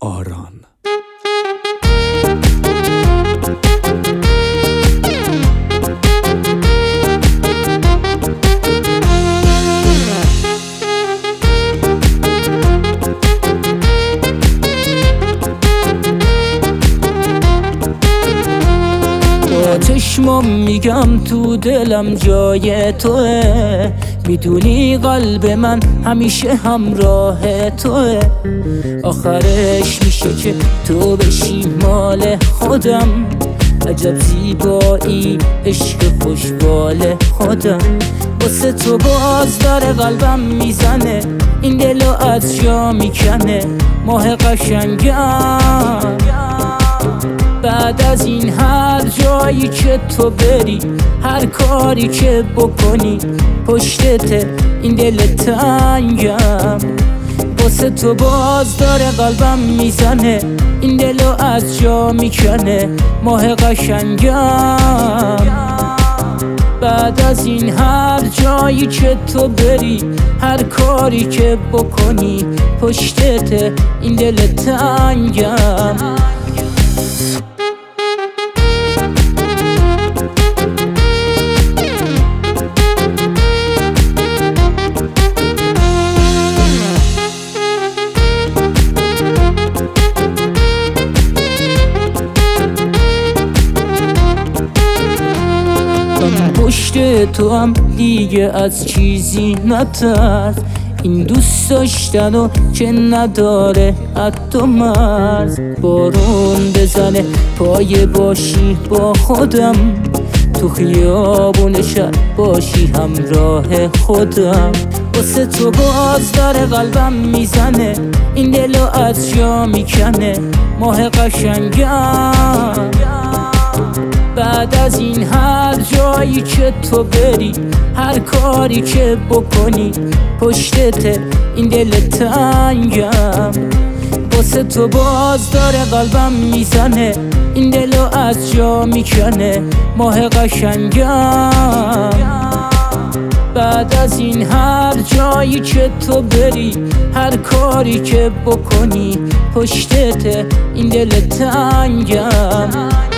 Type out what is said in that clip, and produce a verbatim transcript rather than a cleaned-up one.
آران. با چشمم میگم تو دلم جای توه، میدونی قلب من همیشه همراه توه. آخرش میشه که تو بشی مال خودم، عجب زیبایی عشق خوشبال خودم. واسه تو باز داره قلبم میزنه، این دلو از جا میکنه ماه قشنگم. بعد از این هر جایی که تو بری، هر کاری که بکنی، پشتت این دل تنگم. واسه تو باز داره قلبم میزنه، این دلو از جا میکنه ماه قشنگم. بعد از این هر جایی که تو بری، هر کاری که بکنی، پشتت این دل تنگم. پشت تو هم دیگه از چیزی نترس، این دوست داشتن و که نداره حتی مرز. بارون بزنه پای باشی با خودم، تو خیابون شب باشی همراه خودم. واسه تو باز داره قلبم میزنه، این دلو از جا میکنه ماه قشنگم. بعد از این هر جایی که تو بری، هر کاری که بکنی، پشتت این دل تنگم. واسه تو باز داره قلبم میزنه، این دلو از جا میکنه ماه قشنگم. بعد از این هر جایی که تو بری، هر کاری که بکنی، پشتت این دل تنگم.